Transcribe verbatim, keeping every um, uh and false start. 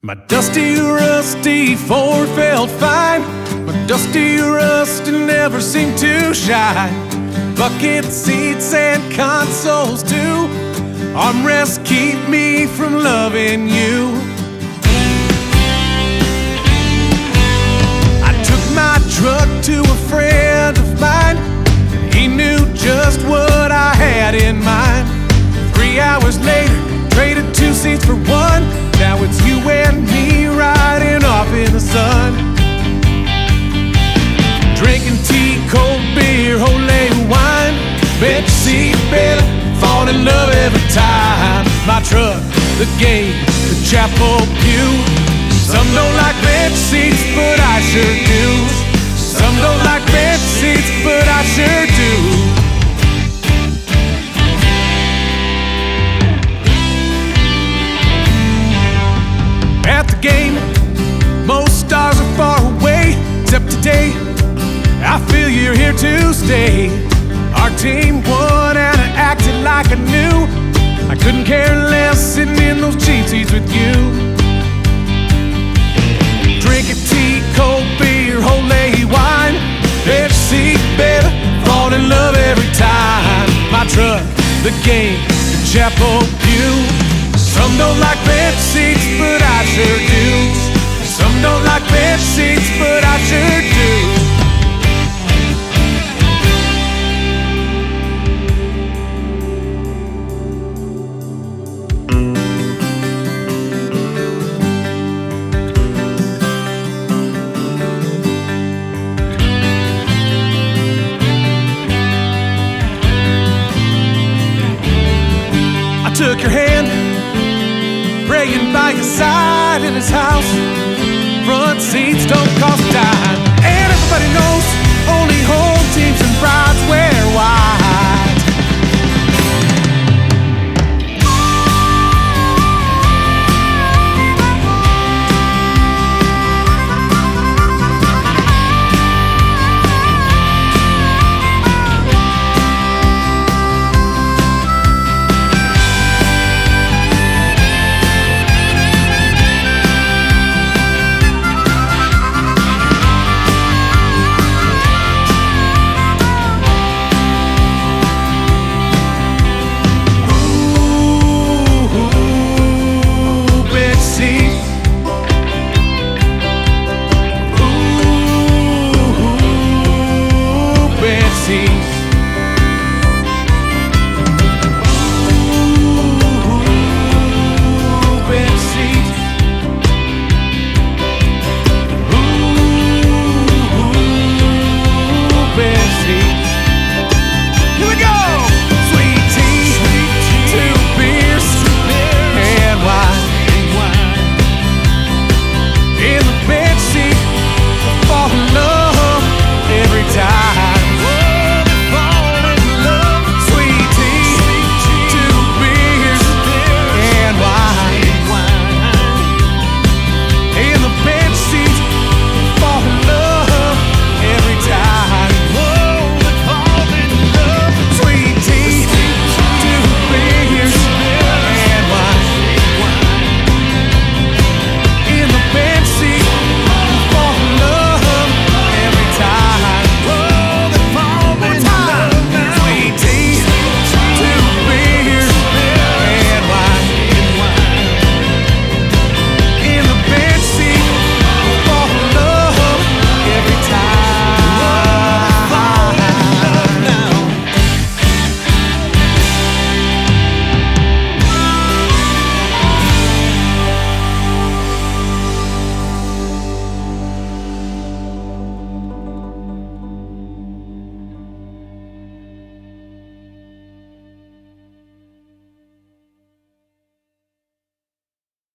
My dusty, rusty Ford felt fine. My dusty, rusty never seemed to shine. Bucket seats and consoles too. Armrests keep me from loving you. I took my truck to a friend of mine. He knew just what I had in mind. Three hours later, traded two seats for one. Now it's you and me riding off in the sun. Drinking tea, cold beer, Olay wine. Bench seat better, fall in love every time. My truck, the gate, the chapel pew. Some don't like bench seats, but I sure do. Some don't like bench seats, but I sure do. At the game, most stars are far away, except today, I feel you're here to stay. Our team won and I acted like I knew. I couldn't care less sitting in those cheap seats with you. Drinking tea, cold beer, Olay wine. Bench seat, baby, fall in love every time. My truck, the game, the chapel pew. Some don't like bench seats, but I sure do. Some don't like bench seats, but I sure do. I took your hand, praying by your side in his house. Front seats don't cost a dime.